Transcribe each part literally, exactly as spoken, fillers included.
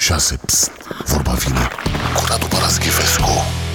șase. Psst, vorba vine cu Radu Paraschivescu.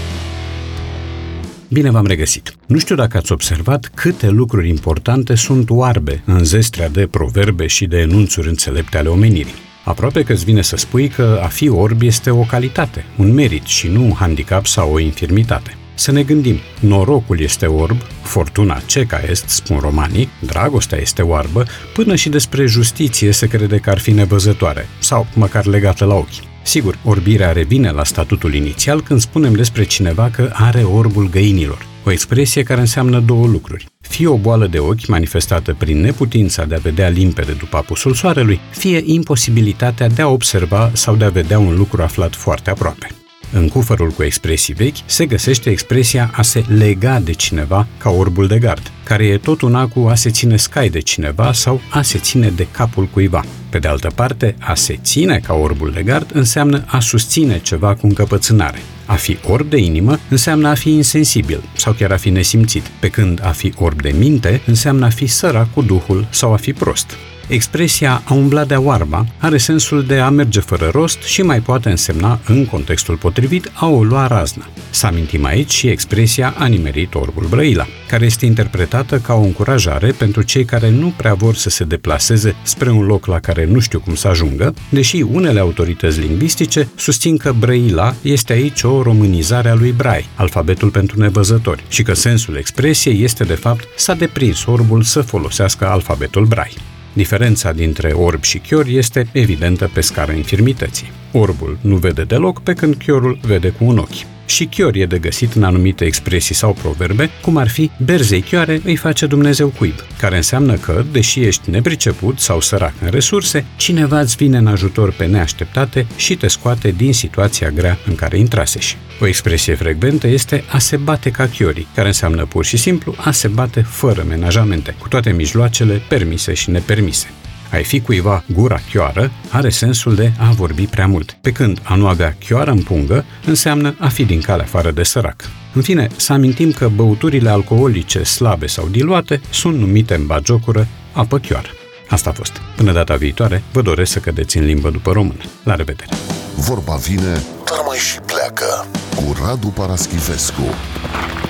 Bine v-am regăsit! Nu știu dacă ați observat câte lucruri importante sunt oarbe în zestrea de proverbe și de enunțuri înțelepte ale omenirii. Aproape că îți vine să spui că a fi orb este o calitate, un merit și nu un handicap sau o infirmitate. Să ne gândim, norocul este orb, fortuna ceca est, spun romanii, dragostea este oarbă, până și despre justiție se crede că ar fi nevăzătoare, sau măcar legată la ochi. Sigur, orbirea revine la statutul inițial când spunem despre cineva că are orbul găinilor, o expresie care înseamnă două lucruri. Fie o boală de ochi manifestată prin neputința de a vedea limpede după apusul soarelui, fie imposibilitatea de a observa sau de a vedea un lucru aflat foarte aproape. În cufărul cu expresii vechi se găsește expresia a se lega de cineva ca orbul de gard, care e tot una cu a se ține scai de cineva sau a se ține de capul cuiva. Pe de altă parte, a se ține ca orbul de gard înseamnă a susține ceva cu încăpățânare. A fi orb de inimă înseamnă a fi insensibil sau chiar a fi nesimțit, pe când a fi orb de minte înseamnă a fi sărac cu duhul sau a fi prost. Expresia a umbla de-a oarba are sensul de a merge fără rost și mai poate însemna, în contextul potrivit, a o lua raznă. Să amintim aici și expresia a nimerit orbul Brăila, care este interpretată ca o încurajare pentru cei care nu prea vor să se deplaseze spre un loc la care nu știu cum să ajungă, deși unele autorități lingvistice susțin că Brăila este aici o românizare a lui Brai, alfabetul pentru nevăzători, și că sensul expresiei este de fapt s-a deprins orbul să folosească alfabetul Brai. Diferența dintre orb și chior este evidentă pe scara infirmității. Orbul nu vede deloc, pe când chiorul vede cu un ochi. Și chior e de găsit în anumite expresii sau proverbe, cum ar fi berzei chioare îi face Dumnezeu cuib, care înseamnă că, deși ești nepriceput sau sărac în resurse, cineva îți vine în ajutor pe neașteptate și te scoate din situația grea în care intraseși. O expresie frecventă este a se bate ca chiorii, care înseamnă pur și simplu a se bate fără menajamente, cu toate mijloacele permise și nepermise. A-i fi cuiva gura chioară are sensul de a vorbi prea mult, pe când a nu avea chioară în pungă înseamnă a fi din calea afară de sărac. În fine, să amintim că băuturile alcoolice slabe sau diluate sunt numite în batjocură apă chioară. Asta a fost. Până data viitoare, vă doresc să cădeți în limbă după română. La revedere! Vorba vine, dar mai și pleacă cu Radu Paraschivescu.